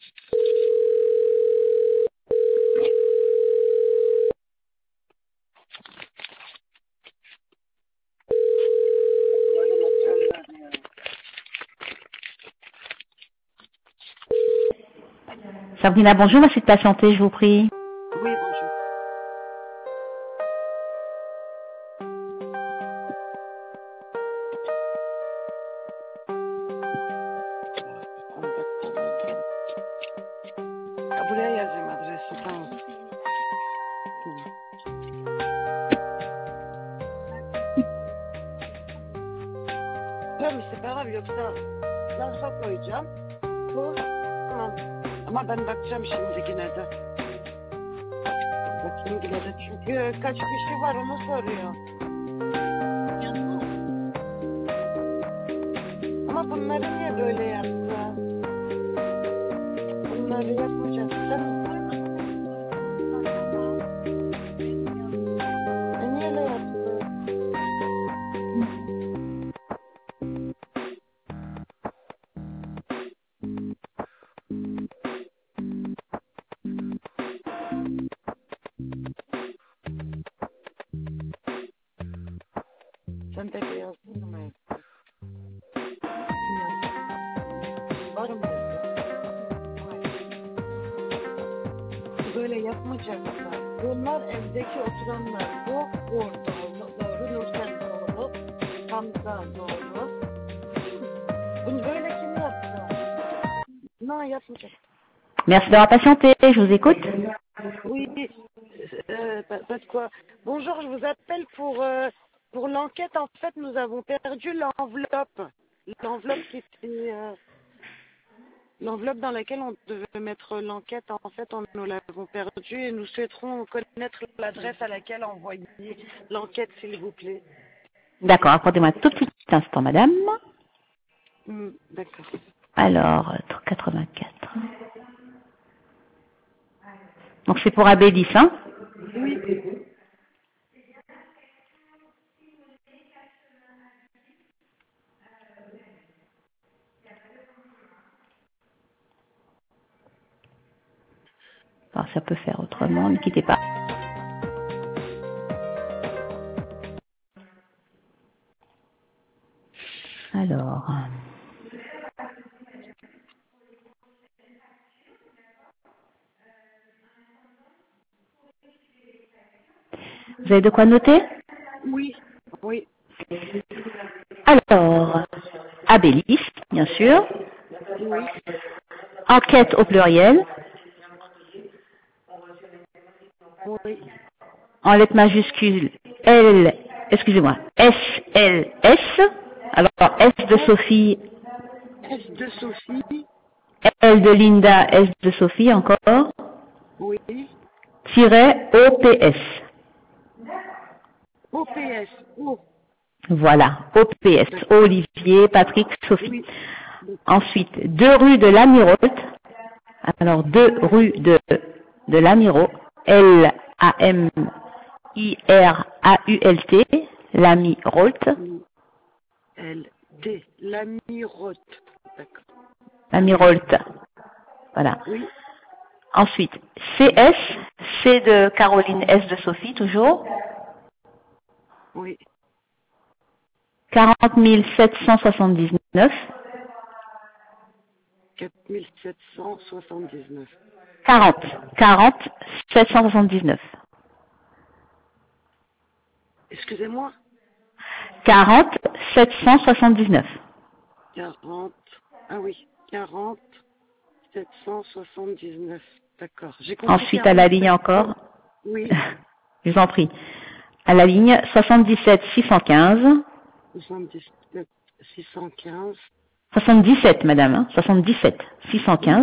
Sabrina, bonjour, merci de patienter, je vous prie. Oui, bonjour. Buraya yazayım adresi, tamam. Tamam, c'est pas grave, yoksa zarfa koyacağım. Bu, tamam. Ama ben bakacağım şimdi yine de. Bakayım yine de çünkü kaç kişi var onu soruyor. Ama bunları niye böyle yaptı? Bunları yapmayacaksın. Niye öyle yaptı? Sen de yazdın mı? Var mı? Böyle yapmayacaklar. Bunlar evdeki oturanlar. Bu doğru, Nursel doğru, Hamza doğru. Bunu böyle kim yaptı? Non, yapmayacak. Merci d'avoir patienté, je vous écoute. Oui, parce que bonjour, je vous appelle pour l'enquête. En fait, nous avons perdu l'enveloppe. L'enveloppe qui était l'enveloppe dans laquelle on devait mettre l'enquête. En fait, nous l'avons perdue et nous souhaiterons connaître l'adresse à laquelle envoyer l'enquête, s'il vous plaît. D'accord, accordez-moi un tout petit instant, madame. D'accord. Alors, 84. Donc c'est pour Abélis, hein? Oui. Alors, ça peut faire autrement, ne quittez pas. Alors... Vous avez de quoi noter? Oui. Oui. Alors, Abélis, bien sûr. Oui. Enquête au pluriel. Oui. En lettres majuscules, excusez-moi, SLS. Alors, S de Sophie, S de Sophie. L de Linda, S de Sophie encore. Oui. OPS. OPS. O. Voilà, OPS. Olivier, Patrick, Sophie. Oui. Ensuite, 2 rue de l'Amirolte. Alors, 2 rue de l'Amirault. L-A-M-I-R-A-U-L-T. L'Amirolte. L-D. L'Amirolte. D'accord. L'Amirolte. Voilà. Oui. Ensuite, CS. C de Caroline, S de Sophie, toujours. Oui. 40 779. 4779. 40 779. Excusez-moi. 40 779. 40. Ah oui. 40 779. D'accord. J'ai compris. Ensuite, à la ligne encore. Oui. Je vous en prie. À la ligne 77 615. 77 615. 77, madame, hein, 77 615.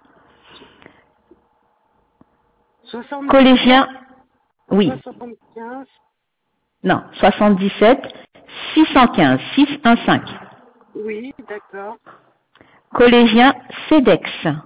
77. Collégien, oui. 75. Non, 77 615, 615. Oui, d'accord. Collégien CEDEX.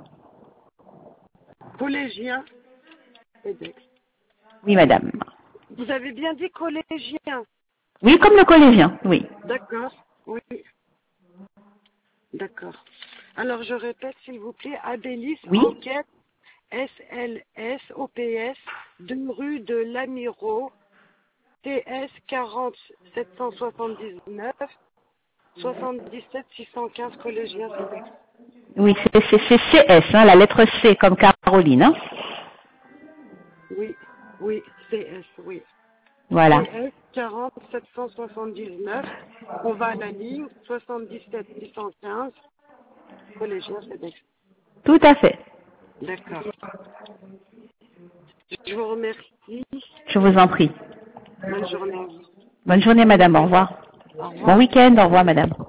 Collégien. CEDEX. Oui, madame. Vous avez bien dit collégien. Oui, comme le collégien, oui. D'accord. Oui. D'accord. Alors, je répète, s'il vous plaît, Abélis, Oui. enquête, SLS, OPS, 2 rue de l'Amiro, TS 40 779, 77 615 collégien Sédex. Oui, c'est CS, hein, la lettre C comme Caroline. Hein. Oui, oui, CS, oui. Voilà. TS 40 779, on va à la ligne, 77 615, collégien Sédex. Tout à fait. D'accord. Je vous remercie. Je vous en prie. Bonne journée à vous. Bonne journée, madame. Au revoir. Au Bon revoir. week-end. Au revoir, madame.